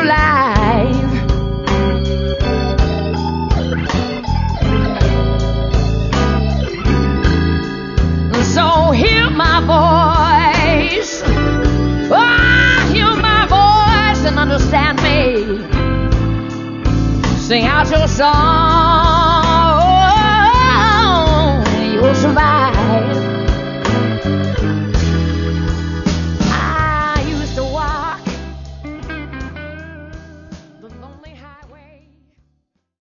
life. So hear my voice, hear my voice and understand me. Sing out your song.